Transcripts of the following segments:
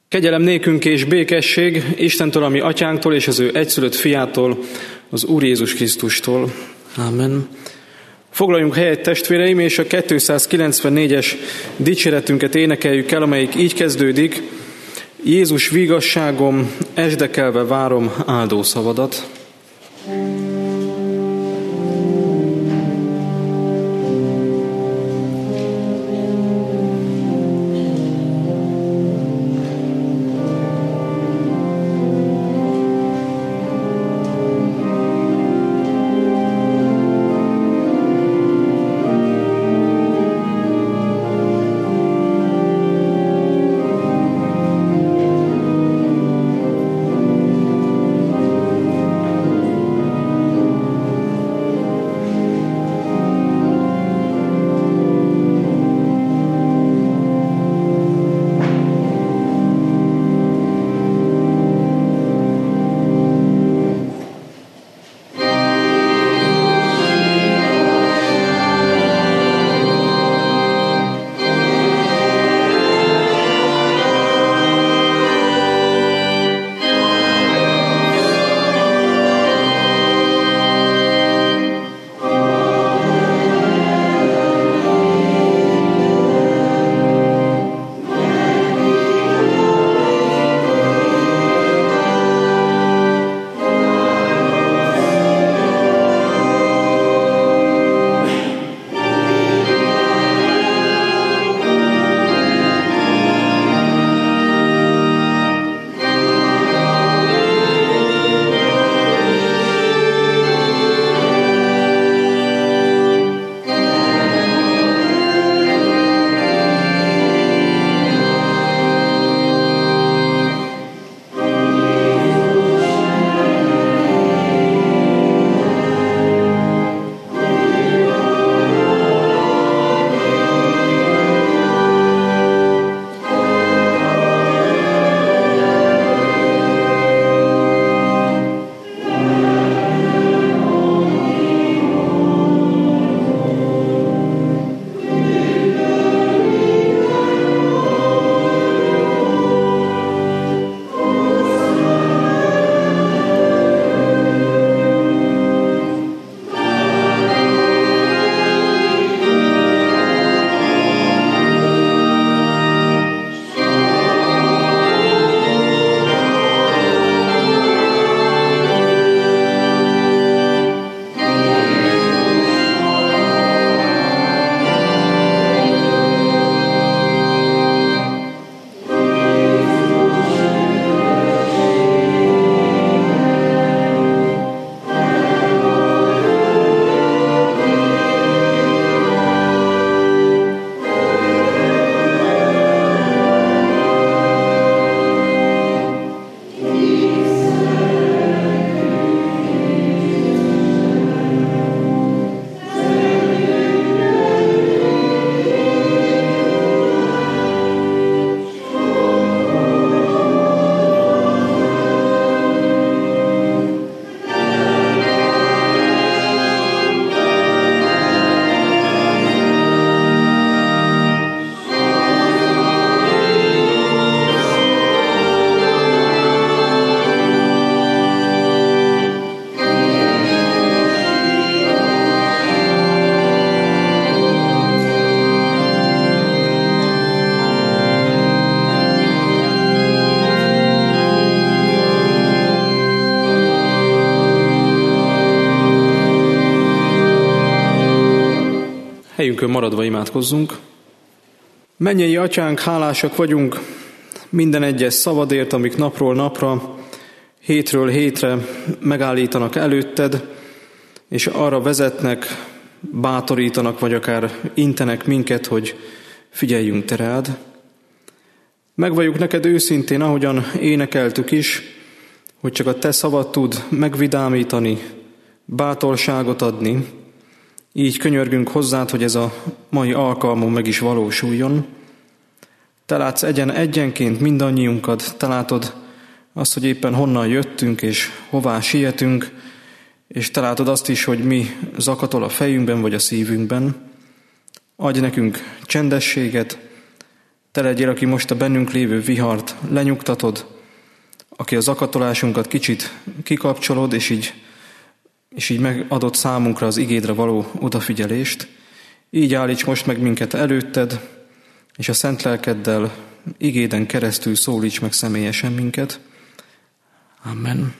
Kegyelem nékünk és békesség Istentől, ami atyánktól és az ő egyszülött fiától, az Úr Jézus Krisztustól. Amen. Foglaljunk helyet, testvéreim, és a 294-es dicséretünket énekeljük el, amelyik így kezdődik: Jézus vigasságom, esdekelve várom áldó szavadat. Helyünkön maradva imádkozzunk. Mennyei Atyánk, hálásak vagyunk minden egyes szavadért, amik napról napra, hétről hétre megállítanak előtted, és arra vezetnek, bátorítanak, vagy akár intenek minket, hogy figyeljünk te rád. Megvalljuk neked őszintén, ahogyan énekeltük is, hogy csak a te szavad tud megvidámítani, bátorságot adni. Így könyörgünk hozzád, hogy ez a mai alkalmon meg is valósuljon. Te látsz egyenként mindannyiunkat, te látod azt, hogy éppen honnan jöttünk és hová sietünk, és te látod azt is, hogy mi zakatol a fejünkben vagy a szívünkben. Adj nekünk csendességet, Te legyél, aki most a bennünk lévő vihart lenyugtatod, aki az akatolásunkat kicsit kikapcsolod, és így megadod számunkra az igédre való odafigyelést. Így állíts most meg minket előtted, és a szent lelkeddel igéden keresztül szólíts meg személyesen minket. Amen.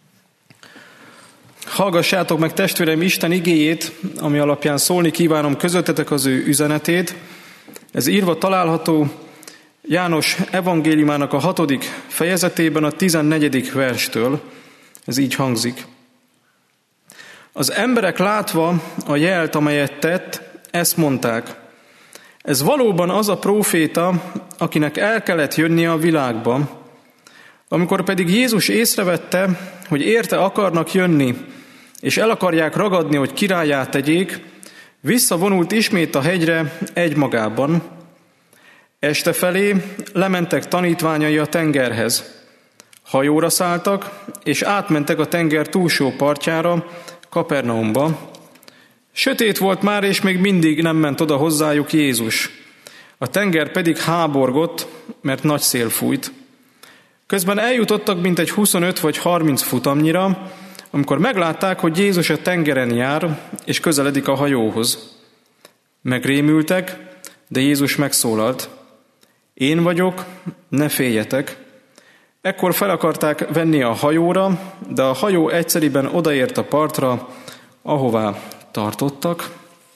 Hallgassátok meg, testvéreim, Isten igéjét, ami alapján szólni kívánom közöttetek az ő üzenetét. Ez írva található János evangéliumának a 6. fejezetében a 14. verstől. Ez így hangzik. Az emberek látva a jelt, amelyet tett, ezt mondták. Ez valóban az a próféta, akinek el kellett jönnie a világba. Amikor pedig Jézus észrevette, hogy érte akarnak jönni, és el akarják ragadni, hogy királlyá tegyék, visszavonult ismét a hegyre egymagában. Este felé lementek tanítványai a tengerhez. Hajóra szálltak, és átmentek a tenger túlsó partjára, Kapernaumba. Sötét volt már, és még mindig nem ment oda hozzájuk Jézus. A tenger pedig háborgott, mert nagy szél fújt. Közben eljutottak mintegy 25 vagy 30 futamnyira, amikor meglátták, hogy Jézus a tengeren jár, és közeledik a hajóhoz. Megrémültek, de Jézus megszólalt. Én vagyok, ne féljetek. Ekkor fel akarták venni a hajóra, de a hajó egyszeriben odaért a partra, ahová tartottak.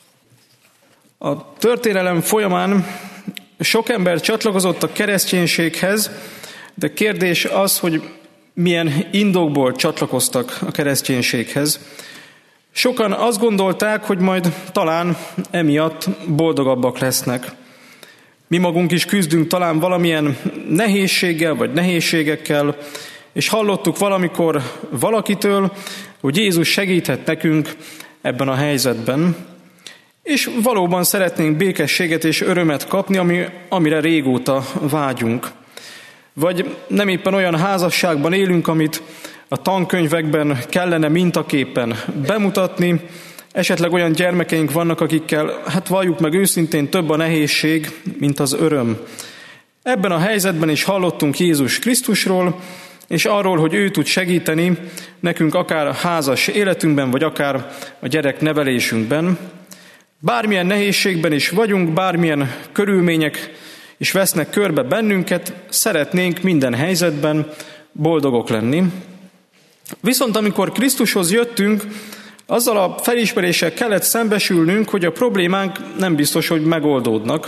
A történelem folyamán sok ember csatlakozott a kereszténységhez, de kérdés az, hogy milyen indokból csatlakoztak a kereszténységhez. Sokan azt gondolták, hogy majd talán emiatt boldogabbak lesznek. Mi magunk is küzdünk talán valamilyen nehézséggel vagy nehézségekkel, és hallottuk valamikor valakitől, hogy Jézus segíthet nekünk ebben a helyzetben, és valóban szeretnénk békességet és örömet kapni, amire régóta vágyunk. Vagy nem éppen olyan házasságban élünk, amit a tankönyvekben kellene mintaképpen bemutatni, esetleg olyan gyermekeink vannak, akikkel, valljuk meg őszintén, több a nehézség, mint az öröm. Ebben a helyzetben is hallottunk Jézus Krisztusról, és arról, hogy ő tud segíteni nekünk akár a házas életünkben, vagy akár a gyerek nevelésünkben. Bármilyen nehézségben is vagyunk, bármilyen körülmények is vesznek körbe bennünket, szeretnénk minden helyzetben boldogok lenni. Viszont amikor Krisztushoz jöttünk, azzal a felismeréssel kellett szembesülnünk, hogy a problémánk nem biztos, hogy megoldódnak.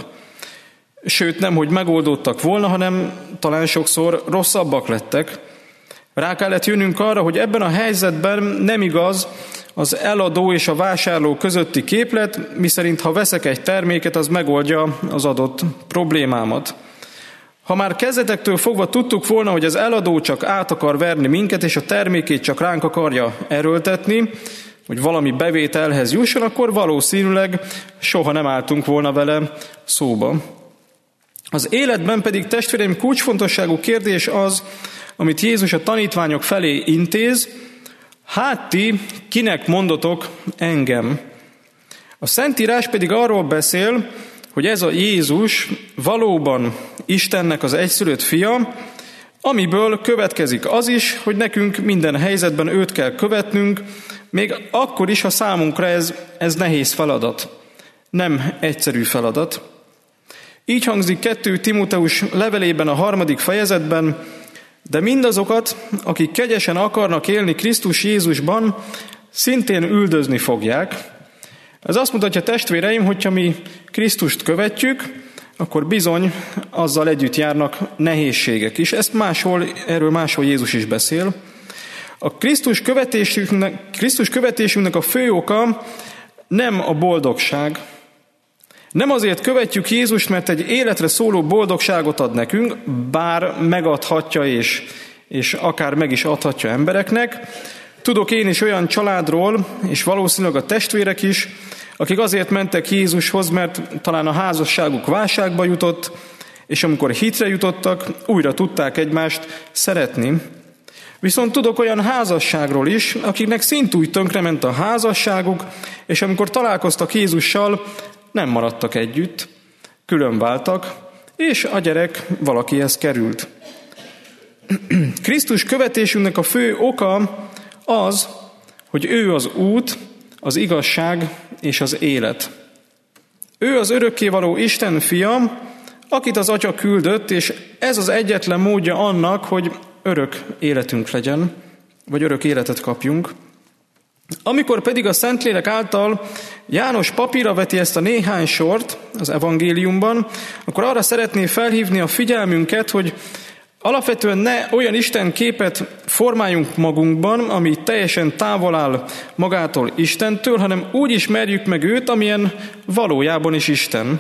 Sőt, nem, hogy megoldódtak volna, hanem talán sokszor rosszabbak lettek. Rá kellett jönnünk arra, hogy ebben a helyzetben nem igaz az eladó és a vásárló közötti képlet, miszerint ha veszek egy terméket, az megoldja az adott problémámat. Ha már kezdetektől fogva tudtuk volna, hogy az eladó csak át akar verni minket, és a termékét csak ránk akarja erőltetni, hogy valami bevételhez jusson, akkor valószínűleg soha nem álltunk volna vele szóba. Az életben pedig, testvéreim, kulcsfontosságú kérdés az, amit Jézus a tanítványok felé intéz: hát ti kinek mondotok engem? A Szentírás pedig arról beszél, hogy ez a Jézus valóban Istennek az egyszülött fia, amiből következik az is, hogy nekünk minden helyzetben őt kell követnünk, még akkor is, ha számunkra ez nehéz feladat, nem egyszerű feladat. Így hangzik 2 Timóteus levelében a 3. fejezetben: de mindazokat, akik kegyesen akarnak élni Krisztus Jézusban, szintén üldözni fogják. Ez azt mutatja, testvéreim, hogyha mi Krisztust követjük, akkor bizony azzal együtt járnak nehézségek is. Erről máshol Jézus is beszél. A Krisztus követésünknek a fő oka nem a boldogság. Nem azért követjük Jézust, mert egy életre szóló boldogságot ad nekünk, bár megadhatja és akár meg is adhatja embereknek. Tudok én is olyan családról, és valószínűleg a testvérek is, akik azért mentek Jézushoz, mert talán a házasságuk válságba jutott, és amikor hitre jutottak, újra tudták egymást szeretni. Viszont tudok olyan házasságról is, akiknek szintúgy tönkrement a házasságuk, és amikor találkoztak Jézussal, nem maradtak együtt, különváltak, és a gyerek valakihez került. Krisztus követésünknek a fő oka az, hogy ő az út, az igazság és az élet. Ő az örökkévaló Isten fia, akit az Atya küldött, és ez az egyetlen módja annak, hogy örök életünk legyen, vagy örök életet kapjunk. Amikor pedig a Szentlélek által János papírra veti ezt a néhány sort az evangéliumban, akkor arra szeretné felhívni a figyelmünket, hogy alapvetően ne olyan Isten képet formáljunk magunkban, ami teljesen távol áll magától Istentől, hanem úgy ismerjük meg őt, amilyen valójában is Isten.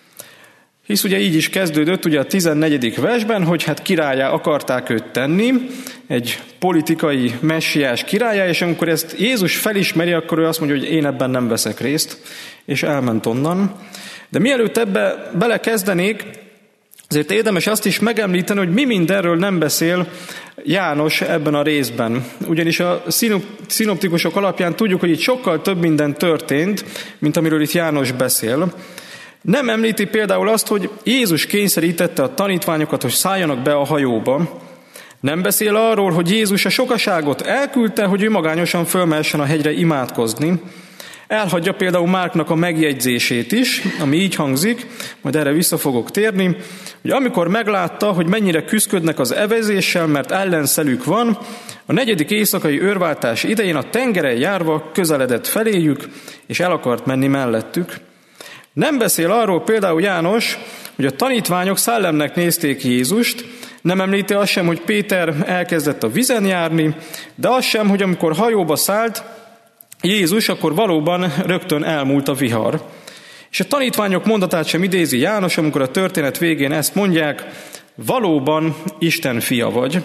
Hisz ugye így is kezdődött ugye a 14. versben, hogy hát királlyá akarták őt tenni, egy politikai messiás királlyá, és amikor ezt Jézus felismeri, akkor ő azt mondja, hogy én ebben nem veszek részt, és elment onnan. De mielőtt ebbe belekezdenék, azért érdemes azt is megemlíteni, hogy mi mindenről nem beszél János ebben a részben. Ugyanis a szinoptikusok alapján tudjuk, hogy itt sokkal több minden történt, mint amiről itt János beszél. Nem említi például azt, hogy Jézus kényszerítette a tanítványokat, hogy szálljanak be a hajóba. Nem beszél arról, hogy Jézus a sokaságot elküldte, hogy ő magányosan fölmehessen a hegyre imádkozni. Elhagyja például Márknak a megjegyzését is, ami így hangzik, majd erre vissza fogok térni, hogy amikor meglátta, hogy mennyire küszködnek az evezéssel, mert ellenszelük van, a 4. éjszakai őrváltás idején a tengeren járva közeledett feléjük, és el akart menni mellettük. Nem beszél arról például János, hogy a tanítványok szellemnek nézték Jézust, nem említi azt sem, hogy Péter elkezdett a vízen járni, de azt sem, hogy amikor hajóba szállt Jézus, akkor valóban rögtön elmúlt a vihar. És a tanítványok mondatát sem idézi János, amikor a történet végén ezt mondják, valóban Isten fia vagy.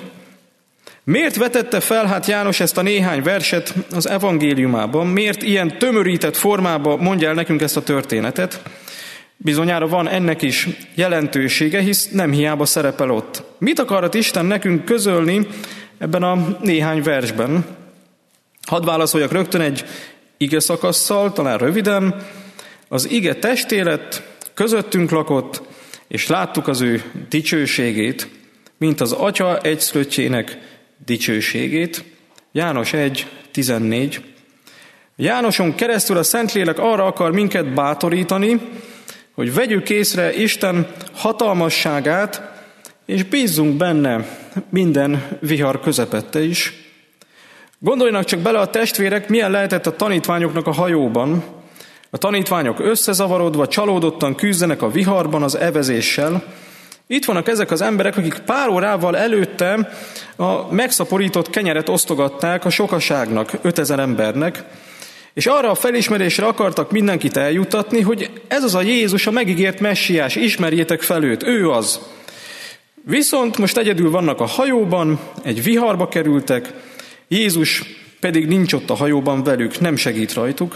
Miért vetette fel hát János ezt a néhány verset az evangéliumában? Miért ilyen tömörített formában mondja el nekünk ezt a történetet? Bizonyára van ennek is jelentősége, hisz nem hiába szerepel ott. Mit akarat Isten nekünk közölni ebben a néhány versben? Hadd válaszoljak rögtön egy ige szakasszal, talán röviden. Az ige testé lett, közöttünk lakott, és láttuk az ő dicsőségét, mint az Atya egyszülöttjének dicsőségét. János 1.14. Jánoson keresztül a Szentlélek arra akar minket bátorítani, hogy vegyük észre Isten hatalmasságát, és bízzunk benne minden vihar közepette is. Gondoljanak csak bele a testvérek, milyen lehetett a tanítványoknak a hajóban. A tanítványok összezavarodva, csalódottan küzdenek a viharban az evezéssel. Itt vannak ezek az emberek, akik pár órával előtte a megszaporított kenyeret osztogatták a sokaságnak, 5000 embernek, és arra a felismerésre akartak mindenkit eljutatni, hogy ez az a Jézus, a megígért messiás, ismerjétek fel őt, ő az. Viszont most egyedül vannak a hajóban, egy viharba kerültek, Jézus pedig nincs ott a hajóban velük, nem segít rajtuk.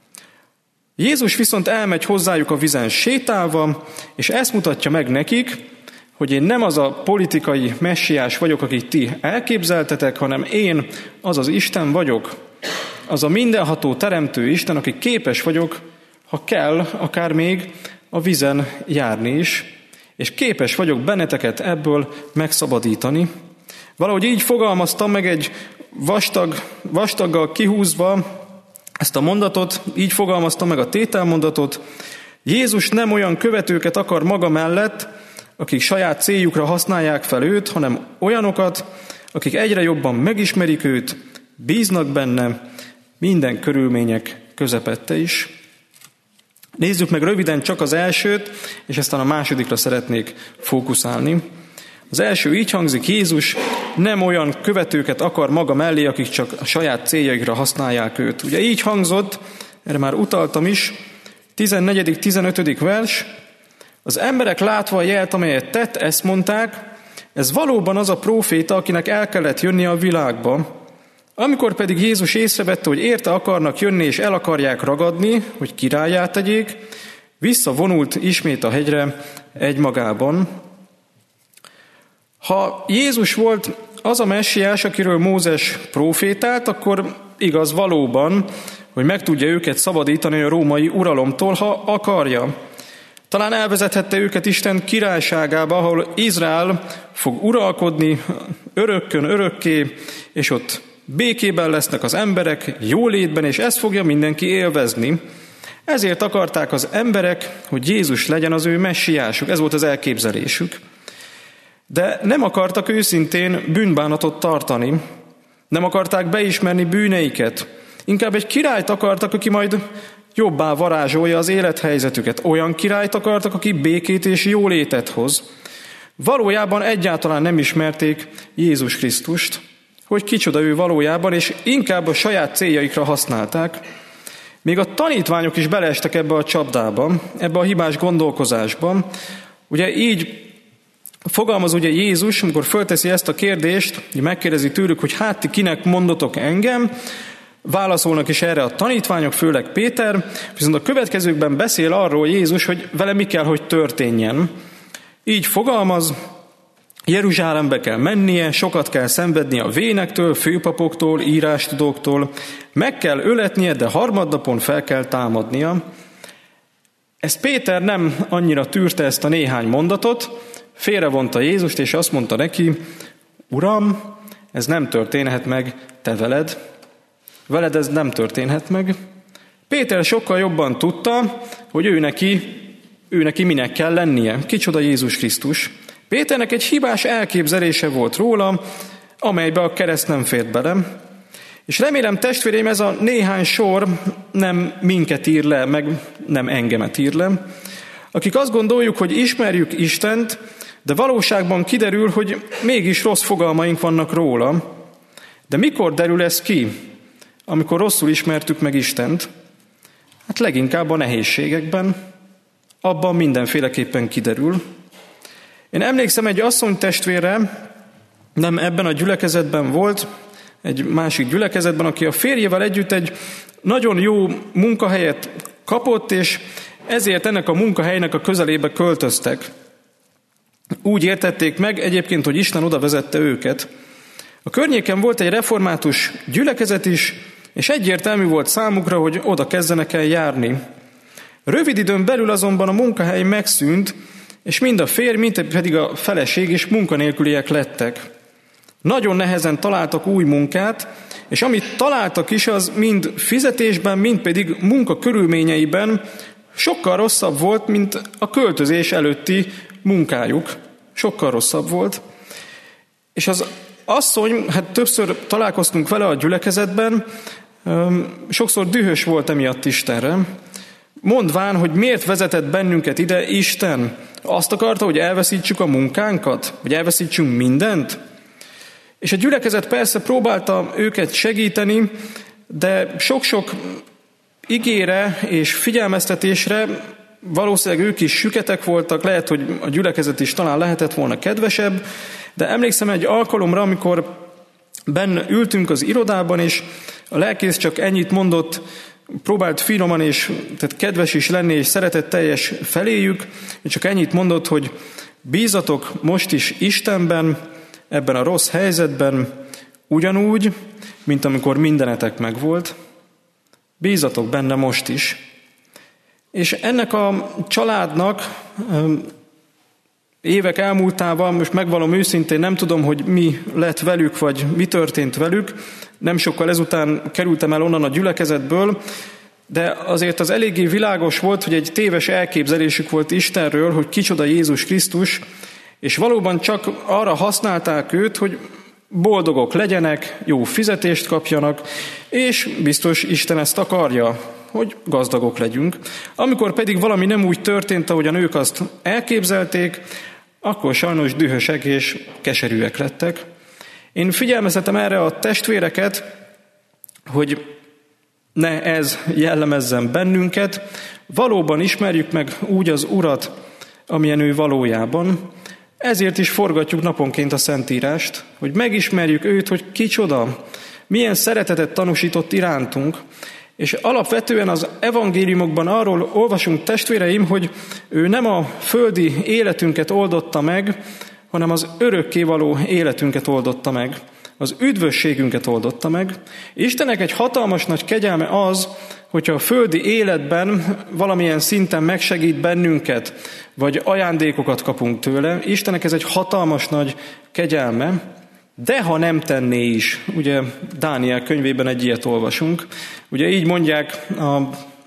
Jézus viszont elmegy hozzájuk a vízen sétálva, és ezt mutatja meg nekik, hogy én nem az a politikai messiás vagyok, akit ti elképzeltetek, hanem én az az Isten vagyok, az a mindenható teremtő Isten, aki képes vagyok, ha kell, akár még a vízen járni is, és képes vagyok benneteket ebből megszabadítani. Valahogy így fogalmaztam meg egy vastaggal kihúzva ezt a mondatot, így fogalmaztam meg a tételmondatot. Jézus nem olyan követőket akar maga mellett, akik saját céljukra használják fel őt, hanem olyanokat, akik egyre jobban megismerik őt, bíznak benne, minden körülmények közepette is. Nézzük meg röviden csak az elsőt, és aztán a másodikra szeretnék fókuszálni. Az első így hangzik, Jézus nem olyan követőket akar maga mellé, akik csak a saját céljaikra használják őt. Ugye így hangzott, erre már utaltam is, 14.-15. vers, az emberek látva a jelt, amelyet tett, ezt mondták, ez valóban az a próféta, akinek el kellett jönnie a világba. Amikor pedig Jézus észrevette, hogy érte akarnak jönni, és el akarják ragadni, hogy királlyá tegyék, visszavonult ismét a hegyre egymagában. Ha Jézus volt az a messiás, akiről Mózes prófétált, akkor igaz valóban, hogy meg tudja őket szabadítani a római uralomtól, ha akarja. Talán elvezethette őket Isten királyságába, ahol Izrael fog uralkodni örökkön örökké, és ott békében lesznek az emberek, jólétben, és ezt fogja mindenki élvezni. Ezért akarták az emberek, hogy Jézus legyen az ő messiásuk. Ez volt az elképzelésük. De nem akartak őszintén bűnbánatot tartani. Nem akarták beismerni bűneiket. Inkább egy királyt akartak, aki majd jobbá varázsolja az élethelyzetüket. Olyan királyt akartak, aki békét és jólétet hoz. Valójában egyáltalán nem ismerték Jézus Krisztust, hogy kicsoda ő valójában, és inkább a saját céljaikra használták. Még a tanítványok is beleestek ebbe a csapdába, ebbe a hibás gondolkozásba. Ugye így fogalmaz ugye Jézus, amikor fölteszi ezt a kérdést, hogy megkérdezi tőlük, hogy hát ti kinek mondotok engem, válaszolnak is erre a tanítványok, főleg Péter, viszont a következőkben beszél arról Jézus, hogy vele mi kell, hogy történjen. Így fogalmaz, Jeruzsálembe kell mennie, sokat kell szenvednie a vénektől, főpapoktól, írástudóktól, meg kell öletnie, de harmadnapon fel kell támadnia. Ezt Péter nem annyira tűrte ezt a néhány mondatot, félrevonta Jézust, és azt mondta neki, Uram, ez nem történhet meg te veled. Veled ez nem történhet meg. Péter sokkal jobban tudta, hogy ő neki minek kell lennie. Kicsoda Jézus Krisztus. Péternek egy hibás elképzelése volt róla, amelybe a kereszt nem fért bele. És remélem, testvéreim, ez a néhány sor nem minket ír le, meg nem engemet ír le. Akik azt gondoljuk, hogy ismerjük Istent, de valóságban kiderül, hogy mégis rossz fogalmaink vannak róla. De mikor derül ez ki, amikor rosszul ismertük meg Istent? Hát leginkább a nehézségekben, abban mindenféleképpen kiderül. Én emlékszem egy asszony testvérre, nem ebben a gyülekezetben volt, egy másik gyülekezetben, aki a férjével együtt egy nagyon jó munkahelyet kapott, és ezért ennek a munkahelynek a közelébe költöztek. Úgy értették meg egyébként, hogy Isten oda vezette őket. A környéken volt egy református gyülekezet is, és egyértelmű volt számukra, hogy oda kezdenek el járni. Rövid időn belül azonban a munkahely megszűnt, és mind a férj, mind pedig a feleség is munkanélküliek lettek. Nagyon nehezen találtak új munkát, és amit találtak is, az mind fizetésben, mind pedig munka körülményeiben sokkal rosszabb volt, mint a költözés előtti munkájuk. Sokkal rosszabb volt. És az asszony, hát többször találkoztunk vele a gyülekezetben, sokszor dühös volt emiatt Istenre, mondván, hogy miért vezetett bennünket ide Isten. Azt akarta, hogy elveszítsük a munkánkat? Vagy elveszítsünk mindent? És a gyülekezet persze próbálta őket segíteni, de sok-sok igére és figyelmeztetésre valószínűleg ők is süketek voltak, lehet, hogy a gyülekezet is talán lehetett volna kedvesebb, de emlékszem egy alkalomra, amikor benne ültünk az irodában, és a lelkész csak ennyit mondott, próbált finoman és tehát kedves is lenni, és szeretetteljes feléjük, és csak ennyit mondott, hogy bízatok most is Istenben, ebben a rossz helyzetben, ugyanúgy, mint amikor mindenetek megvolt. Bízatok benne most is. És ennek a családnak évek elmúltával, most megvallom őszintén, nem tudom, hogy mi lett velük, vagy mi történt velük. Nem sokkal ezután kerültem el onnan a gyülekezetből, de azért az eléggé világos volt, hogy egy téves elképzelésük volt Istenről, hogy kicsoda Jézus Krisztus, és valóban csak arra használták őt, hogy boldogok legyenek, jó fizetést kapjanak, és biztos Isten ezt akarja, hogy gazdagok legyünk. Amikor pedig valami nem úgy történt, ahogyan ők azt elképzelték, akkor sajnos dühösek és keserűek lettek. Én figyelmeztetem erre a testvéreket, hogy ne ez jellemezzen bennünket, valóban ismerjük meg úgy az Urat, amilyen ő valójában. Ezért is forgatjuk naponként a Szentírást, hogy megismerjük őt, hogy kicsoda, milyen szeretetet tanúsított irántunk, és alapvetően az evangéliumokban arról olvasunk, testvéreim, hogy ő nem a földi életünket oldotta meg, hanem az örökkévaló életünket oldotta meg, az üdvösségünket oldotta meg. Istennek egy hatalmas nagy kegyelme az, hogyha a földi életben valamilyen szinten megsegít bennünket, vagy ajándékokat kapunk tőle, Istennek ez egy hatalmas nagy kegyelme, de ha nem tenné is, ugye Dániel könyvében egy ilyet olvasunk, ugye így mondják a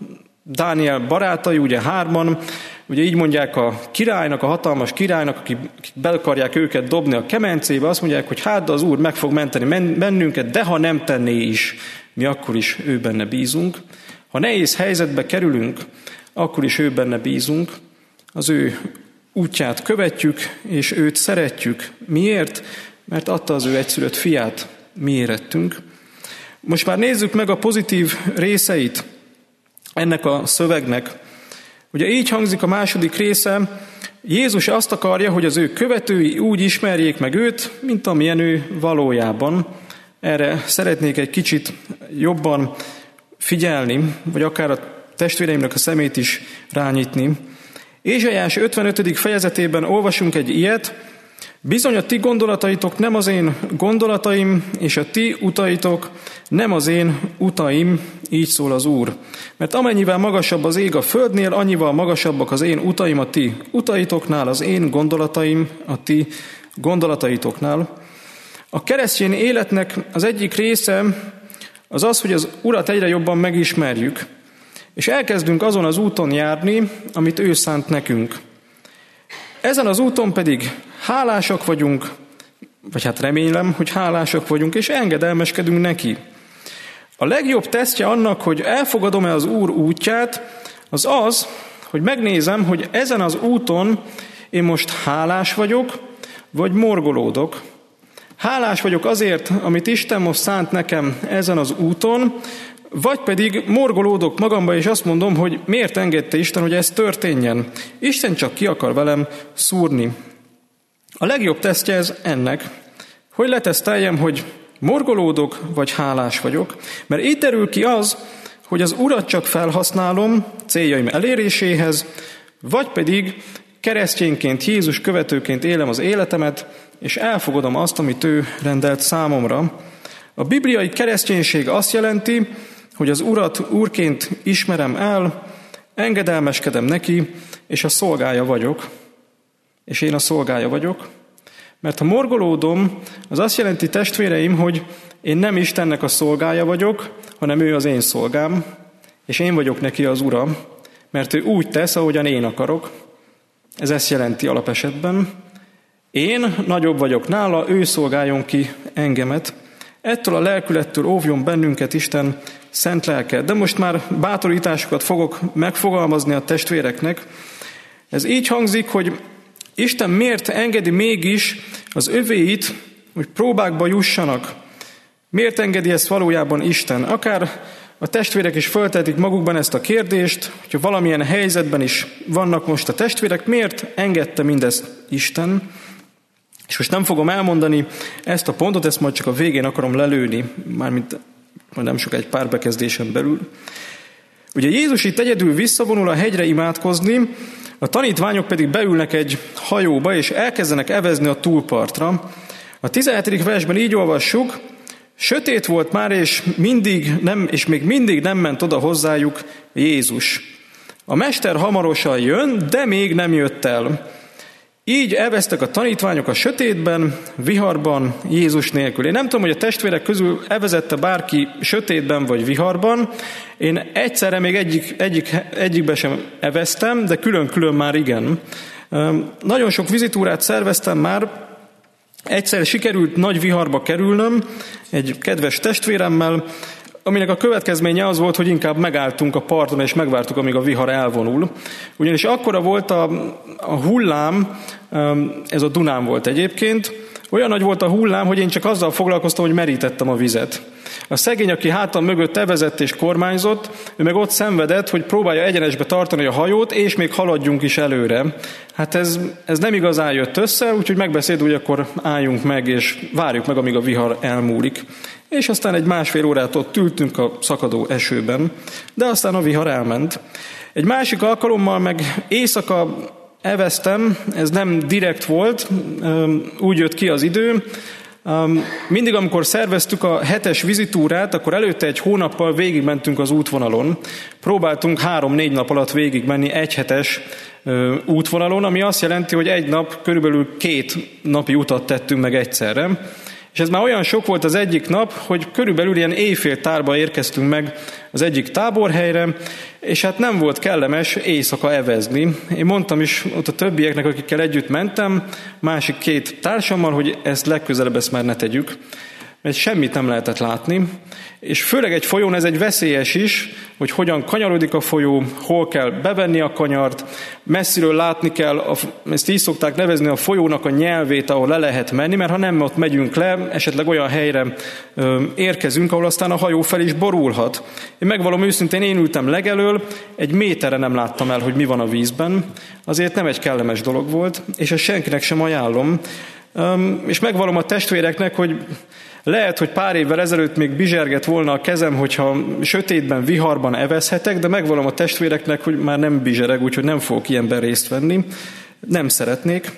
Dániel barátai, ugye 3, ugye így mondják a királynak, a hatalmas királynak, akik be akarják őket dobni a kemencébe, azt mondják, hogy hát az Úr meg fog menteni bennünket, de ha nem tenné is, mi akkor is ő benne bízunk. Ha nehéz helyzetbe kerülünk, akkor is ő benne bízunk, az ő útját követjük, és őt szeretjük. Miért? Mert adta az ő egyszülött fiát, mi érettünk. Most már nézzük meg a pozitív részeit ennek a szövegnek. Ugye így hangzik a második része, Jézus azt akarja, hogy az ő követői úgy ismerjék meg őt, mint amilyen ő valójában. Erre szeretnék egy kicsit jobban figyelni, vagy akár a testvéreimnek a szemét is rányitni. Ézsaiás 55. fejezetében olvasunk egy ilyet, bizony a ti gondolataitok nem az én gondolataim, és a ti utaitok nem az én utaim, így szól az Úr. Mert amennyivel magasabb az ég a földnél, annyival magasabbak az én utaim a ti utaitoknál, az én gondolataim a ti gondolataitoknál. A keresztény életnek az egyik része az az, hogy az Urat egyre jobban megismerjük, és elkezdünk azon az úton járni, amit ő szánt nekünk. Ezen az úton pedig hálásak vagyunk, vagy hát remélem, hogy hálásak vagyunk, és engedelmeskedünk neki. A legjobb tesztje annak, hogy elfogadom-e az Úr útját, az az, hogy megnézem, hogy ezen az úton én most hálás vagyok, vagy morgolódok. Hálás vagyok azért, amit Isten most szánt nekem ezen az úton, vagy pedig morgolódok magamba, és azt mondom, hogy miért engedte Isten, hogy ez történjen. Isten csak ki akar velem szúrni. A legjobb tesztje ez ennek, hogy leteszteljem, hogy morgolódok, vagy hálás vagyok. Mert itt derül ki az, hogy az Urat csak felhasználom céljaim eléréséhez, vagy pedig keresztényként, Jézus követőként élem az életemet, és elfogadom azt, amit ő rendelt számomra. A bibliai kereszténység azt jelenti, hogy az Urat Úrként ismerem el, engedelmeskedem neki, és a szolgája vagyok. És én a szolgája vagyok. Mert ha morgolódom, az azt jelenti, testvéreim, hogy én nem Istennek a szolgája vagyok, hanem ő az én szolgám, és én vagyok neki az Ura, mert ő úgy tesz, ahogyan én akarok. Ez ezt jelenti alapesetben. Én nagyobb vagyok nála, ő szolgáljon ki engemet. Ettől a lelkülettől óvjon bennünket Isten szent lelke. De most már bátorításokat fogok megfogalmazni a testvéreknek. Ez így hangzik, hogy Isten miért engedi mégis az övéit, hogy próbákba jussanak? Miért engedi ezt valójában Isten? Akár a testvérek is föltehetik magukban ezt a kérdést, hogyha valamilyen helyzetben is vannak most a testvérek, miért engedte mindezt Isten? És most nem fogom elmondani ezt a pontot, ezt majd csak a végén akarom lelőni, mármint majd nem sok egy pár bekezdésen belül. Ugye Jézus itt egyedül visszavonul a hegyre imádkozni, a tanítványok pedig beülnek egy hajóba, és elkezdenek evezni a túlpartra. A 17. versben így olvassuk, sötét volt már, és még mindig nem ment oda hozzájuk Jézus. A mester hamarosan jön, de még nem jött el. Így eveztek a tanítványok a sötétben, viharban, Jézus nélkül. Én nem tudom, hogy a testvérek közül evezette bárki sötétben vagy viharban. Én egyszerre még egyikbe sem eveztem, de külön-külön már igen. Nagyon sok vizitúrát szerveztem már. Egyszer sikerült nagy viharba kerülnöm egy kedves testvéremmel, aminek a következménye az volt, hogy inkább megálltunk a parton, és megvártuk, amíg a vihar elvonul. Ugyanis akkora volt a hullám, ez a Dunán volt egyébként, olyan nagy volt a hullám, hogy én csak azzal foglalkoztam, hogy merítettem a vizet. A szegény, aki hátam mögött evezett és kormányzott, ő meg ott szenvedett, hogy próbálja egyenesbe tartani a hajót, és még haladjunk is előre. Hát ez nem igazán jött össze, úgyhogy megbeszélt, hogy akkor álljunk meg, és várjuk meg, amíg a vihar elmúlik. És aztán egy 1,5 órát ott ültünk a szakadó esőben, de aztán a vihar elment. Egy másik alkalommal meg éjszaka eveztem, ez nem direkt volt, úgy jött ki az idő, Mindig, amikor szerveztük a 7-es vizitúrát, akkor előtte egy hónappal végigmentünk az útvonalon. Próbáltunk 3-4 nap alatt végigmenni egy hetes útvonalon, ami azt jelenti, hogy egy nap körülbelül 2 napi utat tettünk meg egyszerre. És ez már olyan sok volt az egyik nap, hogy körülbelül ilyen éjféltárba érkeztünk meg az egyik táborhelyre, és hát nem volt kellemes éjszaka evezni. Én mondtam is ott a többieknek, akikkel együtt mentem, másik 2 társammal, hogy legközelebb már ne tegyük, mert semmit nem lehetett látni. És főleg egy folyón ez egy veszélyes is, hogy hogyan kanyarodik a folyó, hol kell bevenni a kanyart, messziről látni kell, ezt így szokták nevezni, a folyónak a nyelvét, ahol le lehet menni, mert ha nem ott megyünk le, esetleg olyan helyre érkezünk, ahol aztán a hajó fel is borulhat. Én megvallom őszintén, én ültem legelől, 1 méterre nem láttam el, hogy mi van a vízben, azért nem egy kellemes dolog volt, és ezt senkinek sem ajánlom. És megvallom a testvéreknek, hogy lehet, hogy pár évvel ezelőtt még bizsergett volna a kezem, hogyha sötétben, viharban evezhetek, de megvallom a testvéreknek, hogy már nem bizsereg, úgyhogy nem fogok ilyenben részt venni. Nem szeretnék.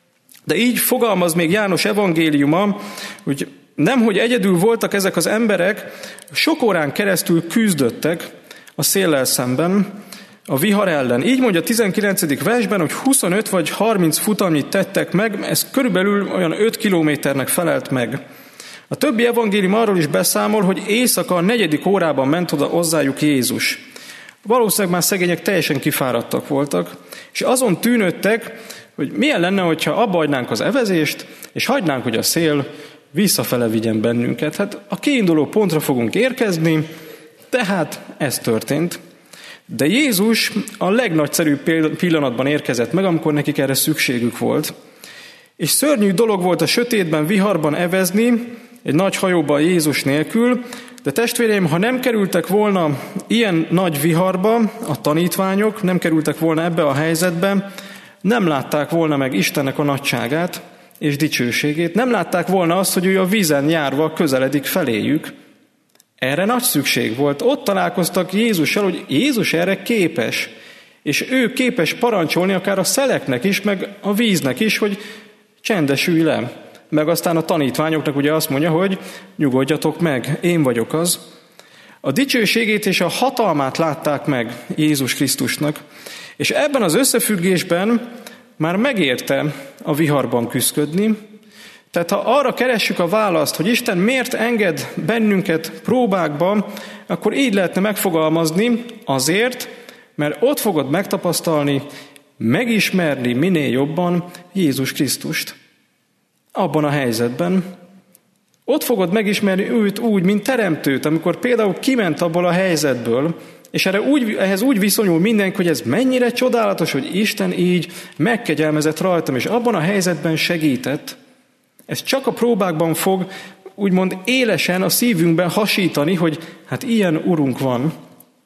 De így fogalmaz még János evangéliuma, hogy nemhogy egyedül voltak ezek az emberek, sok órán keresztül küzdöttek a széllel szemben, a vihar ellen. Így mondja a 19. versben, hogy 25 vagy 30 futamnyit tettek meg, ez körülbelül olyan 5 kilométernek felelt meg. A többi evangélium arról is beszámol, hogy éjszaka a 4. órában ment oda hozzájuk Jézus. Valószínűleg már szegények teljesen kifáradtak voltak, és azon tűnődtek, hogy milyen lenne, hogyha abba hagynánk az evezést, és hagynánk, hogy a szél visszafele vigyen bennünket. Hát a kiinduló pontra fogunk érkezni, tehát ez történt. De Jézus a legnagyszerűbb pillanatban érkezett meg, amikor nekik erre szükségük volt. És szörnyű dolog volt a sötétben, viharban evezni, egy nagy hajóban Jézus nélkül, de testvéreim, ha nem kerültek volna ilyen nagy viharba a tanítványok, nem kerültek volna ebbe a helyzetbe, nem látták volna meg Istennek a nagyságát és dicsőségét, nem látták volna azt, hogy ő a vízen járva közeledik feléjük. Erre nagy szükség volt. Ott találkoztak Jézussal, hogy Jézus erre képes, és ő képes parancsolni akár a szeleknek is, meg a víznek is, hogy csendesülj le. Meg aztán a tanítványoknak ugye azt mondja, hogy nyugodjatok meg, én vagyok az. A dicsőségét és a hatalmát látták meg Jézus Krisztusnak, és ebben az összefüggésben már megérte a viharban küszködni. Tehát ha arra keressük a választ, hogy Isten miért enged bennünket próbákba, akkor így lehetne megfogalmazni, azért, mert ott fogod megtapasztalni, megismerni minél jobban Jézus Krisztust. Abban a helyzetben. Ott fogod megismerni őt úgy, mint teremtőt, amikor például kiment abból a helyzetből, és ehhez úgy viszonyul mindenki, hogy ez mennyire csodálatos, hogy Isten így megkegyelmezett rajtam, és abban a helyzetben segített. Ez csak a próbákban fog úgymond élesen a szívünkben hasítani, hogy hát ilyen Urunk van.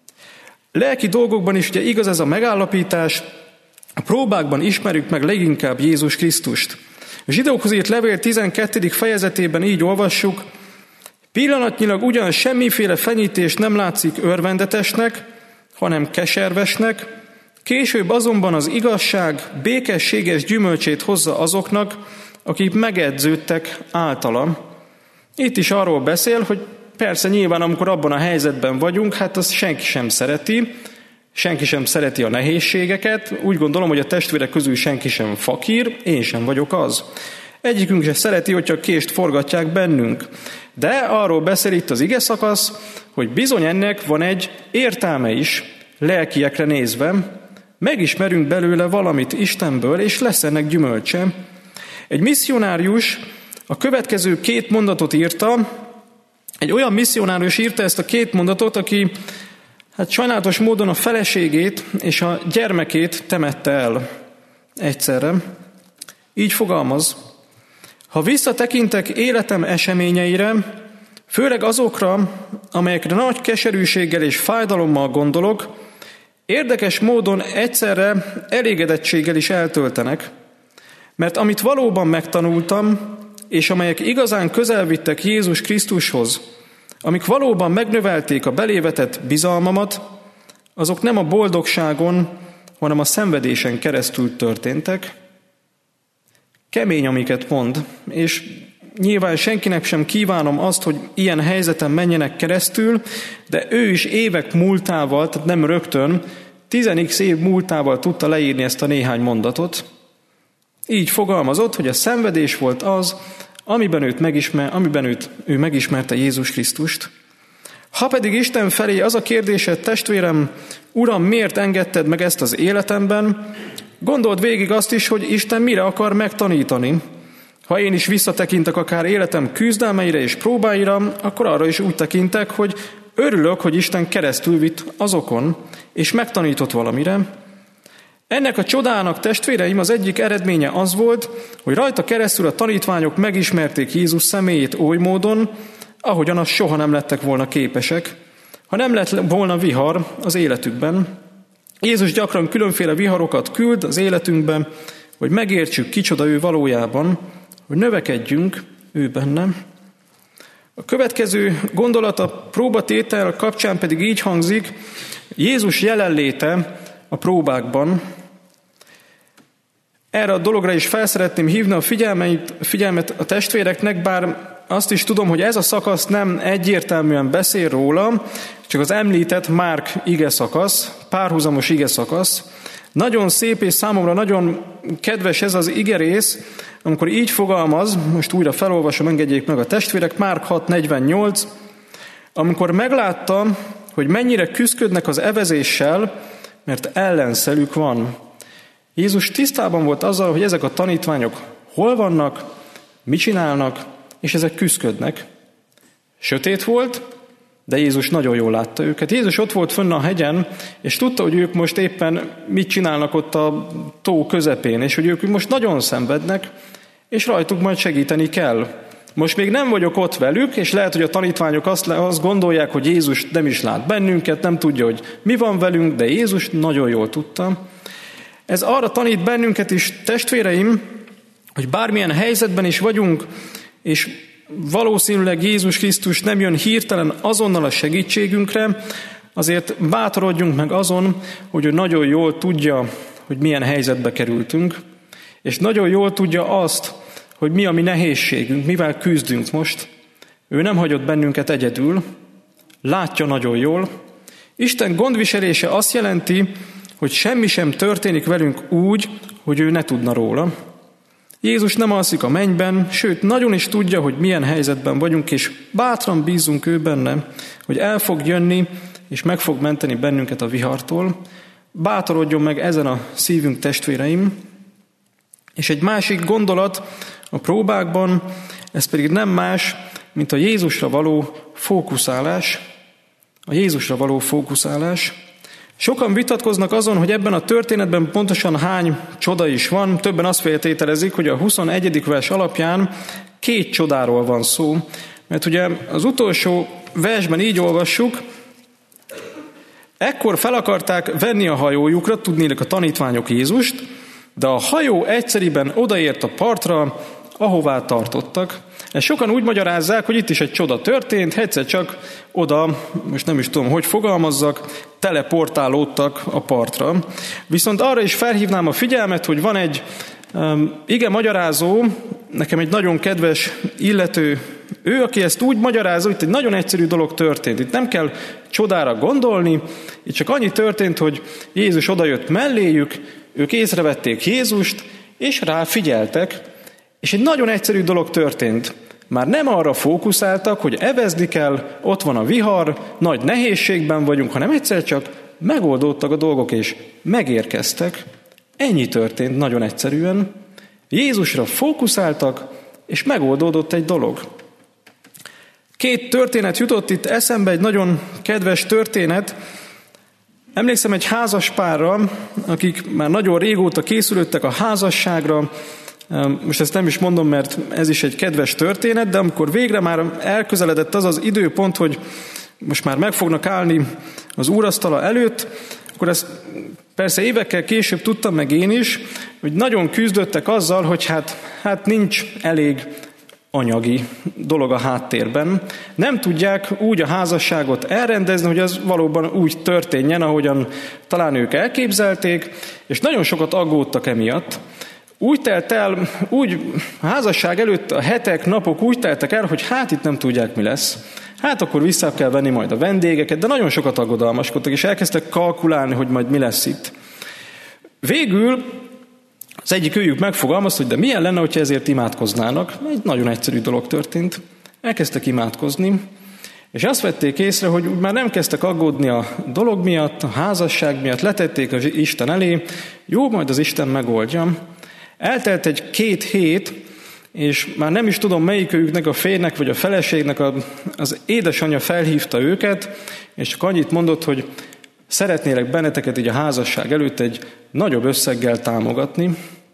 Lelki dolgokban is ugye igaz ez a megállapítás, a próbákban ismerjük meg leginkább Jézus Krisztust. A Zsidókhoz írt levél 12. fejezetében így olvassuk, pillanatnyilag ugyan semmiféle fenyítés nem látszik örvendetesnek, hanem keservesnek, később azonban az igazság békességes gyümölcsét hozza azoknak, akik megedződtek általa. Itt is arról beszél, hogy persze nyilván, amikor abban a helyzetben vagyunk, hát azt senki sem szereti a nehézségeket. Úgy gondolom, hogy a testvérek közül senki sem fakír, én sem vagyok az. Egyikünk sem szereti, hogyha a kést forgatják bennünk. De arról beszél itt az ige szakasz, hogy bizony ennek van egy értelme is, lelkiekre nézve, megismerünk belőle valamit Istenből, és lesz ennek gyümölcse. Egy misszionárius a következő 2 mondatot írta, egy olyan misszionárius írta ezt a 2 mondatot, aki hát sajnálatos módon a feleségét és a gyermekét temette el egyszerre. Így fogalmaz, ha visszatekintek életem eseményeire, főleg azokra, amelyekre nagy keserűséggel és fájdalommal gondolok, érdekes módon egyszerre elégedettséggel is eltöltenek, mert amit valóban megtanultam, és amelyek igazán közel vittek Jézus Krisztushoz, amik valóban megnövelték a belévetett bizalmamat, azok nem a boldogságon, hanem a szenvedésen keresztül történtek. Kemény, amiket mond, és nyilván senkinek sem kívánom azt, hogy ilyen helyzeten menjenek keresztül, de ő is évek múltával, tehát nem rögtön, 10x év múltával tudta leírni ezt a néhány mondatot. Így fogalmazott, hogy a szenvedés volt az, amiben ő megismerte Jézus Krisztust. Ha pedig Isten felé az a kérdésed, testvérem, Uram, miért engedted meg ezt az életemben? Gondold végig azt is, hogy Isten mire akar megtanítani. Ha én is visszatekintek akár életem küzdelmeire és próbáira, akkor arra is úgy tekintek, hogy örülök, hogy Isten keresztül vitt azokon, és megtanított valamire. Ennek a csodának, testvéreim, az egyik eredménye az volt, hogy rajta keresztül a tanítványok megismerték Jézus személyét oly módon, ahogyan azt soha nem lettek volna képesek, ha nem lett volna vihar az életükben. Jézus gyakran különféle viharokat küld az életünkben, hogy megértsük, kicsoda ő valójában, hogy növekedjünk ő benne. A következő gondolat a próbatétel kapcsán pedig így hangzik: Jézus jelenléte a próbákban. Erre a dologra is fel szeretném hívni a figyelmet a testvéreknek, bár azt is tudom, hogy ez a szakasz nem egyértelműen beszél róla, csak az említett Márk igeszakasz, párhuzamos igeszakasz. Nagyon szép és számomra nagyon kedves ez az igerész, amikor így fogalmaz, most újra felolvasom, engedjék meg a testvérek, Márk 6:48, amikor meglátta, hogy mennyire küszködnek az evezéssel, mert ellenszelük van. Jézus tisztában volt azzal, hogy ezek a tanítványok hol vannak, mit csinálnak, és ezek küszködnek. Sötét volt, de Jézus nagyon jól látta őket. Jézus ott volt fönn a hegyen, és tudta, hogy ők most éppen mit csinálnak ott a tó közepén, és hogy ők most nagyon szenvednek, és rajtuk majd segíteni kell. Most még nem vagyok ott velük, és lehet, hogy a tanítványok azt gondolják, hogy Jézus nem is lát bennünket, nem tudja, hogy mi van velünk, de Jézus nagyon jól tudta. Ez arra tanít bennünket is, testvéreim, hogy bármilyen helyzetben is vagyunk, és valószínűleg Jézus Krisztus nem jön hirtelen azonnal a segítségünkre, azért bátorodjunk meg azon, hogy ő nagyon jól tudja, hogy milyen helyzetbe kerültünk, és nagyon jól tudja azt, hogy mi a mi nehézségünk, mivel küzdünk most. Ő nem hagyott bennünket egyedül, látja nagyon jól. Isten gondviselése azt jelenti, hogy semmi sem történik velünk úgy, hogy ő ne tudna róla. Jézus nem alszik a mennyben, sőt, nagyon is tudja, hogy milyen helyzetben vagyunk, és bátran bízunk ő benne, hogy el fog jönni, és meg fog menteni bennünket a vihartól. Bátorodjon meg ezen a szívünk, testvéreim. És egy másik gondolat a próbákban, ez pedig nem más, mint a Jézusra való fókuszálás. A Jézusra való fókuszálás. Sokan vitatkoznak azon, hogy ebben a történetben pontosan hány csoda is van. Többen azt feltételezik, hogy a 21. vers alapján 2 csodáról van szó. Mert ugye az utolsó versben így olvassuk, ekkor fel akarták venni a hajójukra, tudnélik a tanítványok Jézust, de a hajó egyszeriben odaért a partra, ahová tartottak. Ezt sokan úgy magyarázzák, hogy itt is egy csoda történt, egyszer csak oda, most nem is tudom, hogy fogalmazzak, teleportálódtak a partra. Viszont arra is felhívnám a figyelmet, hogy van egy ige magyarázó, nekem egy nagyon kedves illető, ő, aki ezt úgy magyarázza, hogy egy nagyon egyszerű dolog történt. Itt nem kell csodára gondolni, itt csak annyi történt, hogy Jézus odajött melléjük, ők észrevették Jézust, és rá figyeltek, és egy nagyon egyszerű dolog történt. Már nem arra fókuszáltak, hogy evezni kell, ott van a vihar, nagy nehézségben vagyunk, hanem egyszer csak megoldódtak a dolgok, és megérkeztek. Ennyi történt nagyon egyszerűen. Jézusra fókuszáltak, és megoldódott egy dolog. 2 történet jutott itt eszembe, egy nagyon kedves történet. Emlékszem egy házas párra, akik már nagyon régóta készülődtek a házasságra. Most ezt nem is mondom, mert ez is egy kedves történet, de amikor végre már elközeledett az az időpont, hogy most már meg fognak állni az úrasztala előtt, akkor ezt persze évekkel később tudtam meg én is, hogy nagyon küzdöttek azzal, hogy hát nincs elég anyagi dolog a háttérben. Nem tudják úgy a házasságot elrendezni, hogy ez valóban úgy történjen, ahogyan talán ők elképzelték, és nagyon sokat aggódtak emiatt. Úgy telt el, a házasság előtt a hetek, napok úgy teltek el, hogy hát itt nem tudják, mi lesz. Hát akkor vissza kell venni majd a vendégeket, de nagyon sokat aggodalmaskodtak, és elkezdtek kalkulálni, hogy majd mi lesz itt. Végül az egyik őjük megfogalmazta, hogy de milyen lenne, hogyha ezért imádkoznának. Egy nagyon egyszerű dolog történt. Elkezdtek imádkozni, és azt vették észre, hogy már nem kezdtek aggódni a dolog miatt, a házasság miatt, letették az Isten elé, jó, majd az Isten megoldja. Eltelt egy 2 hét, és már nem is tudom, melyikőjüknek, a férnek vagy a feleségnek az édesanyja felhívta őket, és csak annyit mondott, hogy szeretnélek benneteket így a házasság előtt egy nagyobb összeggel támogatni.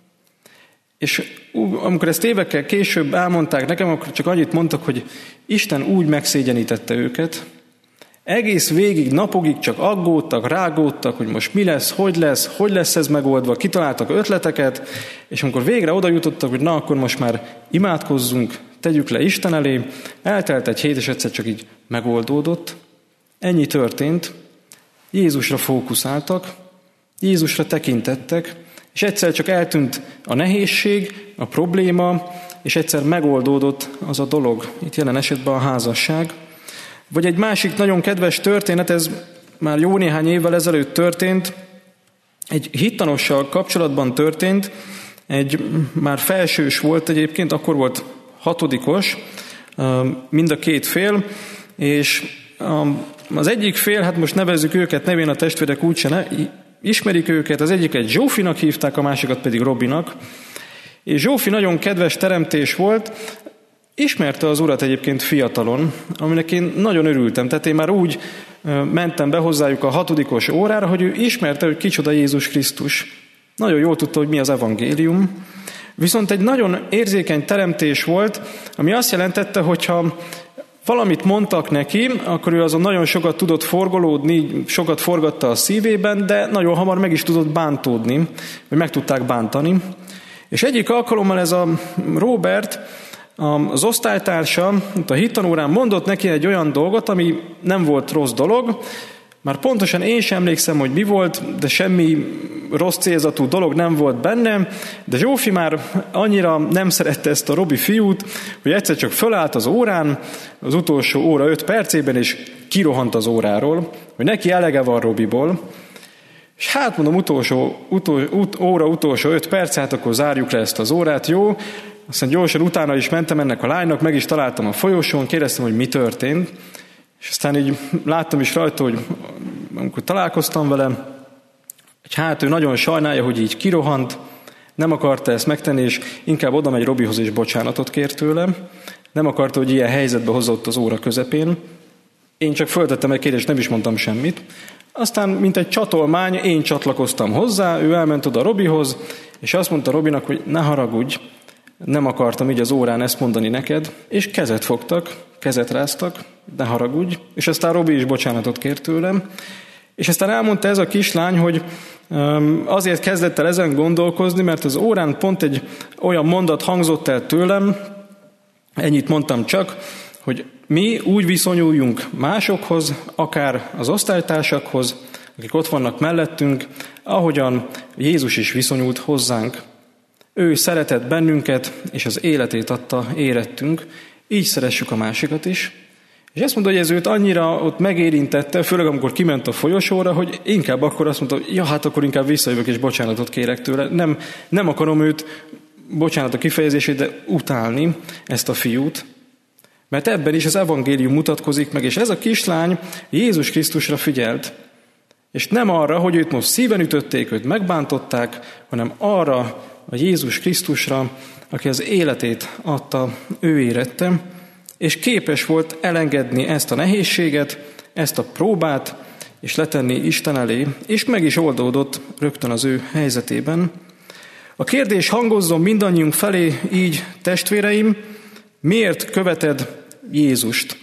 És amikor ezt évekkel később elmondták nekem, akkor csak annyit mondtak, hogy Isten úgy megszégyenítette őket. Egész végig, napokig csak aggódtak, rágódtak, hogy most mi lesz, hogy lesz ez megoldva, kitaláltak ötleteket, és amikor végre oda jutottak, hogy na, akkor most már imádkozzunk, tegyük le Isten elé, eltelt egy hét, és egyszer csak így megoldódott. Ennyi történt. Jézusra fókuszáltak, Jézusra tekintettek, és egyszer csak eltűnt a nehézség, a probléma, és egyszer megoldódott az a dolog. Itt jelen esetben a házasság. Vagy egy másik nagyon kedves történet, ez már jó néhány évvel ezelőtt történt, egy hittanossal kapcsolatban történt, egy már felsős volt egyébként, akkor volt 6. mind a 2 fél, és az egyik fél, hát most nevezzük őket nevén, a testvérek úgyse ismerik őket, az egyiket Zsófinak hívták, a másikat pedig Robinak. És Zsófi nagyon kedves teremtés volt, ismerte az Urat egyébként fiatalon, aminek én nagyon örültem. Tehát én már úgy mentem be hozzájuk a 6. órára, hogy ő ismerte, hogy kicsoda Jézus Krisztus. Nagyon jól tudta, hogy mi az evangélium. Viszont egy nagyon érzékeny teremtés volt, ami azt jelentette, hogyha valamit mondtak neki, akkor ő azon nagyon sokat tudott forgolódni, sokat forgatta a szívében, de nagyon hamar meg is tudott bántódni, vagy meg tudták bántani. És egyik alkalommal ez a Róbert, az osztálytársa a hittanórán mondott neki egy olyan dolgot, ami nem volt rossz dolog. Már pontosan én sem emlékszem, hogy mi volt, de semmi rossz célzatú dolog nem volt benne, de Zsófi már annyira nem szerette ezt a Robi fiút, hogy egyszer csak fölállt az órán, az utolsó óra 5 percében, és kirohant az óráról, hogy neki elege van Robiból. És hát mondom, utolsó 5 perc, hát akkor zárjuk le ezt az órát, jó? Aztán gyorsan utána is mentem ennek a lánynak, meg is találtam a folyosón, kérdeztem, hogy mi történt, és aztán így láttam is rajta, hogy amikor találkoztam vele, hogy hát ő nagyon sajnálja, hogy így kirohant, nem akarta ezt megtenni, és inkább oda megy Robihoz, és bocsánatot kér tőle. Nem akarta, hogy ilyen helyzetbe hozott az óra közepén. Én csak föltettem egy kérdést, nem is mondtam semmit. Aztán, mint egy csatolmány, én csatlakoztam hozzá, ő elment oda Robihoz, és azt mondta Robinak, hogy ne haragudj, nem akartam így az órán ezt mondani neked, és kezet fogtak, kezet ráztak, ne haragudj, és aztán Robi is bocsánatot kért tőlem, és aztán elmondta ez a kislány, hogy azért kezdett el ezen gondolkozni, mert az órán pont egy olyan mondat hangzott el tőlem, ennyit mondtam csak, hogy mi úgy viszonyuljunk másokhoz, akár az osztálytársakhoz, akik ott vannak mellettünk, ahogyan Jézus is viszonyult hozzánk. Ő szeretett bennünket, és az életét adta érettünk, így szeressük a másikat is. És ezt mondta, hogy ez őt annyira ott megérintette, főleg amikor kiment a folyosóra, hogy inkább akkor azt mondta, hogy ja, hát akkor inkább visszajövök és bocsánatot kérek tőle. Nem akarom őt, bocsánat a kifejezését, de utálni ezt a fiút. Mert ebben is az evangélium mutatkozik meg, és ez a kislány Jézus Krisztusra figyelt. És nem arra, hogy őt most szíven ütötték, őt megbántották, hanem arra a Jézus Krisztusra, aki az életét adta, ő érette, és képes volt elengedni ezt a nehézséget, ezt a próbát, és letenni Isten elé, és meg is oldódott rögtön az ő helyzetében. A kérdés hangozzon mindannyiunk felé így, testvéreim, miért követed Jézust?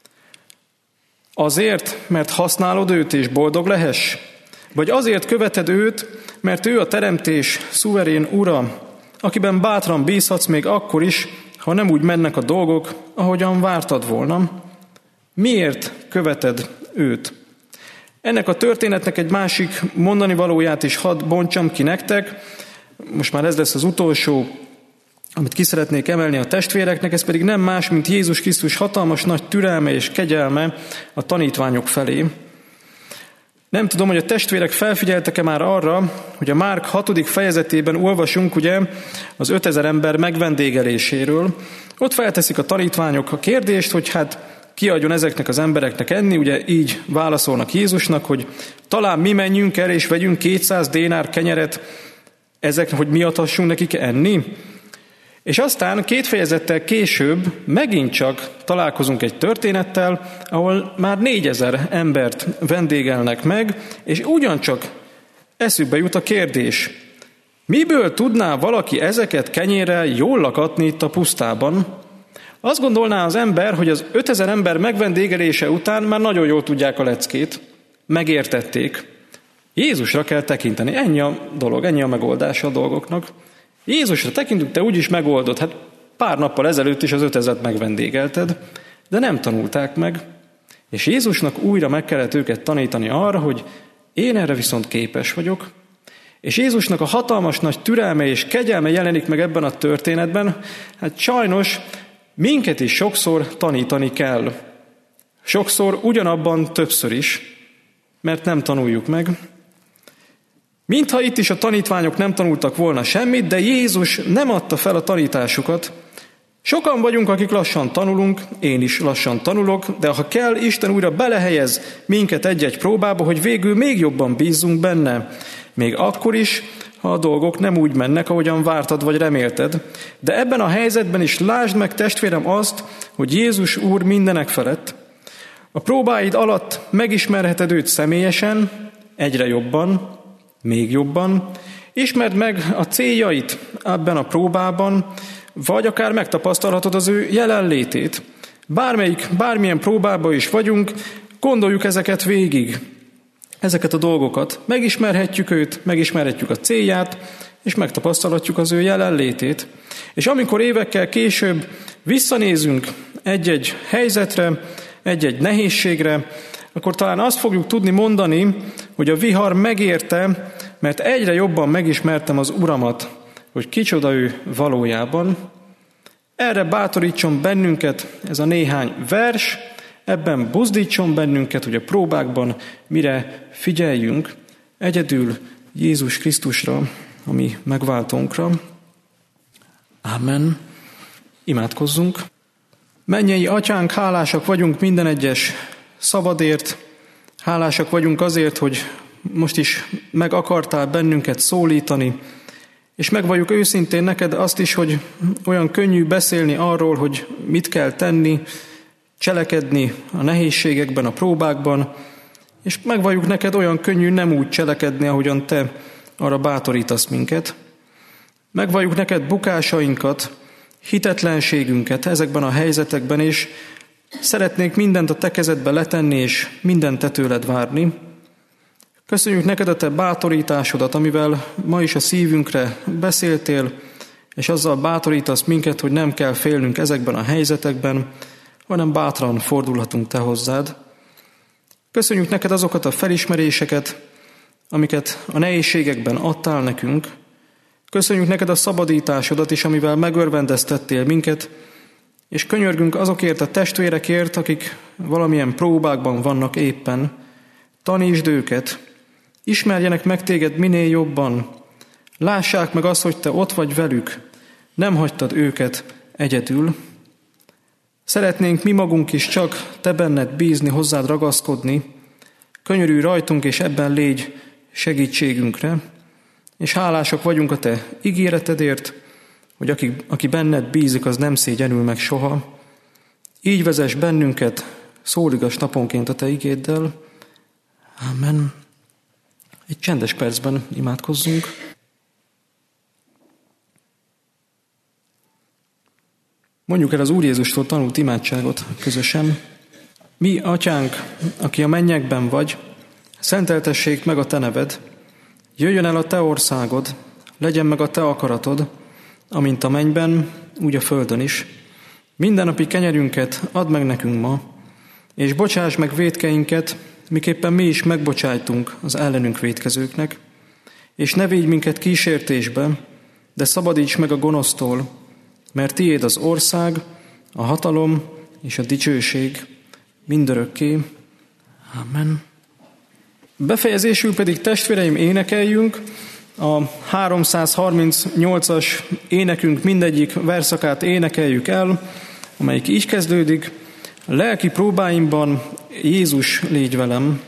Azért, mert használod őt és boldog lehess? Vagy azért követed őt, mert ő a teremtés szuverén ura, akiben bátran bízhatsz még akkor is, ha nem úgy mennek a dolgok, ahogyan vártad volna? Miért követed őt? Ennek a történetnek egy másik mondani valóját is hadd bontsam ki nektek. most már ez lesz az utolsó, amit ki szeretnék emelni a testvéreknek, ez pedig nem más, mint Jézus Krisztus hatalmas nagy türelme és kegyelme a tanítványok felé. Nem tudom, hogy a testvérek felfigyeltek-e már arra, hogy a Márk 6. fejezetében olvasunk ugye az 5000 ember megvendégeléséről. Ott felteszik a tanítványok a kérdést, hogy hát ki adjon ezeknek az embereknek enni, ugye így válaszolnak Jézusnak, hogy talán mi menjünk el és vegyünk 200 dénár kenyeret ezeknek, hogy mi adhassunk nekik enni. És aztán 2 fejezettel később megint csak találkozunk egy történettel, ahol már 4000 embert vendégelnek meg, és ugyancsak eszükbe jut a kérdés, miből tudná valaki ezeket kenyérrel jól lakatni itt a pusztában? Azt gondolná az ember, hogy az 5000 ember megvendégelése után már nagyon jól tudják a leckét, megértették. Jézusra kell tekinteni, ennyi a dolog, ennyi a megoldása a dolgoknak. Jézusra tekintünk, te úgyis megoldod. Hát pár nappal ezelőtt is az 5000-et megvendégelted, de nem tanulták meg. És Jézusnak újra meg kellett őket tanítani arra, hogy én erre viszont képes vagyok. És Jézusnak a hatalmas nagy türelme és kegyelme jelenik meg ebben a történetben. Hát sajnos minket is sokszor tanítani kell. Sokszor ugyanabban többször is, mert nem tanuljuk meg. Mintha itt is a tanítványok nem tanultak volna semmit, de Jézus nem adta fel a tanításukat. Sokan vagyunk, akik lassan tanulunk, én is lassan tanulok, de ha kell, Isten újra belehelyez minket egy-egy próbába, hogy végül még jobban bízzunk benne. Még akkor is, ha a dolgok nem úgy mennek, ahogyan vártad vagy remélted. De ebben a helyzetben is lásd meg, testvérem, azt, hogy Jézus Úr mindenek felett. A próbáid alatt megismerheted őt személyesen, egyre jobban, még jobban. Ismerd meg a céljait ebben a próbában, vagy akár megtapasztalhatod az ő jelenlétét. Bármilyen próbában is vagyunk, gondoljuk ezeket végig, ezeket a dolgokat. Megismerhetjük őt, megismerhetjük a célját, és megtapasztalhatjuk az ő jelenlétét. És amikor évekkel később visszanézünk egy-egy helyzetre, egy-egy nehézségre, akkor talán azt fogjuk tudni mondani, hogy a vihar megérte, mert egyre jobban megismertem az Uramat, hogy kicsoda ő valójában. Erre bátorítson bennünket ez a néhány vers, ebben buzdítson bennünket, hogy a próbákban mire figyeljünk, egyedül Jézus Krisztusra, a mi megváltónkra. Ámen. Imádkozzunk. Mennyei Atyánk, hálásak vagyunk minden egyes szavadért, hálásak vagyunk azért, hogy most is meg akartál bennünket szólítani, és megvalljuk őszintén neked azt is, hogy olyan könnyű beszélni arról, hogy mit kell tenni, cselekedni a nehézségekben, a próbákban, és megvalljuk neked olyan könnyű nem úgy cselekedni, ahogyan te arra bátorítasz minket. Megvalljuk neked bukásainkat, hitetlenségünket ezekben a helyzetekben, és szeretnék mindent a te kezedbe letenni, és mindent te tőled várni. Köszönjük neked a te bátorításodat, amivel ma is a szívünkre beszéltél, és azzal bátorítasz minket, hogy nem kell félnünk ezekben a helyzetekben, hanem bátran fordulhatunk te hozzád. Köszönjük neked azokat a felismeréseket, amiket a nehézségekben adtál nekünk. Köszönjük neked a szabadításodat is, amivel megörvendeztettél minket, és könyörgünk azokért a testvérekért, akik valamilyen próbákban vannak éppen. Tanítsd őket, ismerjenek meg téged minél jobban, lássák meg azt, hogy te ott vagy velük, nem hagytad őket egyedül. Szeretnénk mi magunk is csak te benned bízni, hozzád ragaszkodni, könyörülj rajtunk, és ebben légy segítségünkre, és hálásak vagyunk a te ígéretedért, hogy aki benned bízik, az nem szégyenül meg soha. Így vezess bennünket szóligas naponként a te igéddel. Amen. Egy csendes percben imádkozzunk. Mondjuk el az Úr Jézustól tanult imádságot közösen. Mi, Atyánk, aki a mennyekben vagy, szenteltessék meg a te neved, jöjjön el a te országod, legyen meg a te akaratod, amint a mennyben, úgy a földön is. Mindennapi kenyerünket add meg nekünk ma, és bocsáss meg vétkeinket, miképpen mi is megbocsájtunk az ellenünk vétkezőknek. és ne védj minket kísértésbe, de szabadíts meg a gonosztól, mert tiéd az ország, a hatalom és a dicsőség mindörökké. Amen. Befejezésül pedig, testvéreim, énekeljünk a 338-as énekünk mindegyik verszakát énekeljük el, amelyik így kezdődik: lelki próbáimban Jézus, légy velem.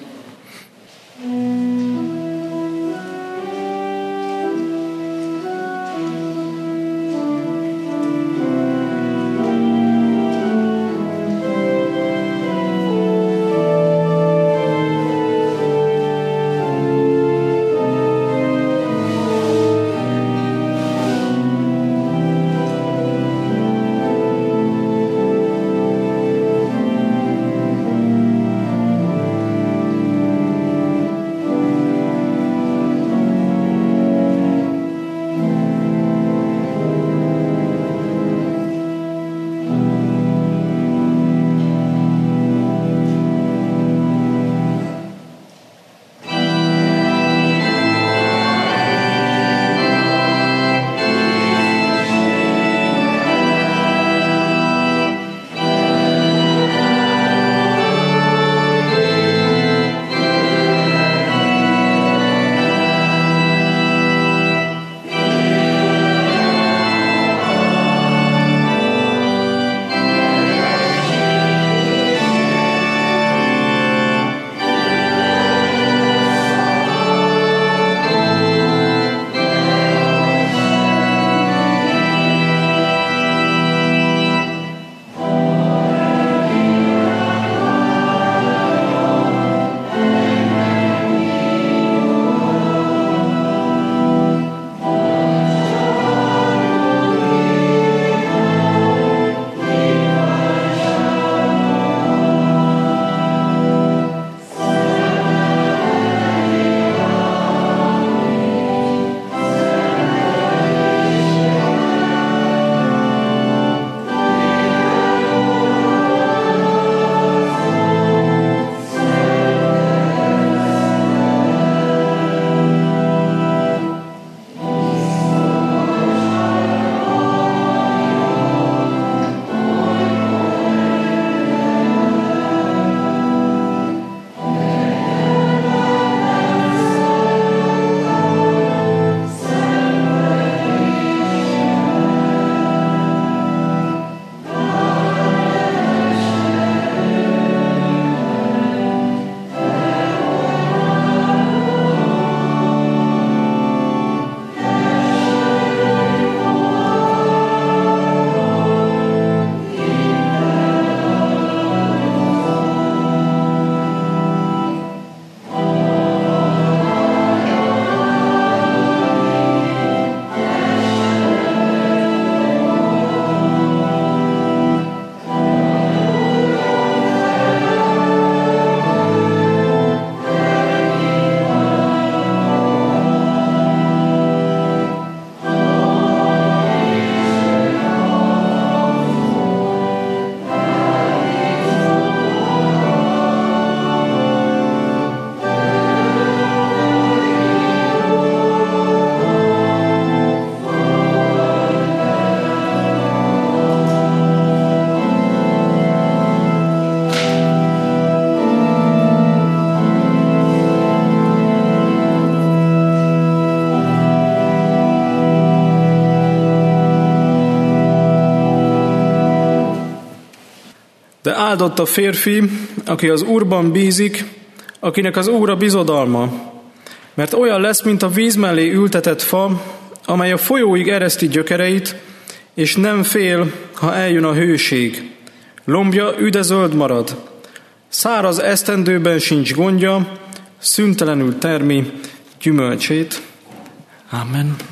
De áldott a férfi, aki az Úrban bízik, akinek az Úr a bizodalma, mert olyan lesz, mint a víz mellé ültetett fa, amely a folyóig ereszti gyökereit, és nem fél, ha eljön a hőség. Lombja üde zöld marad. Száraz esztendőben sincs gondja, szüntelenül termi gyümölcsét. Amen.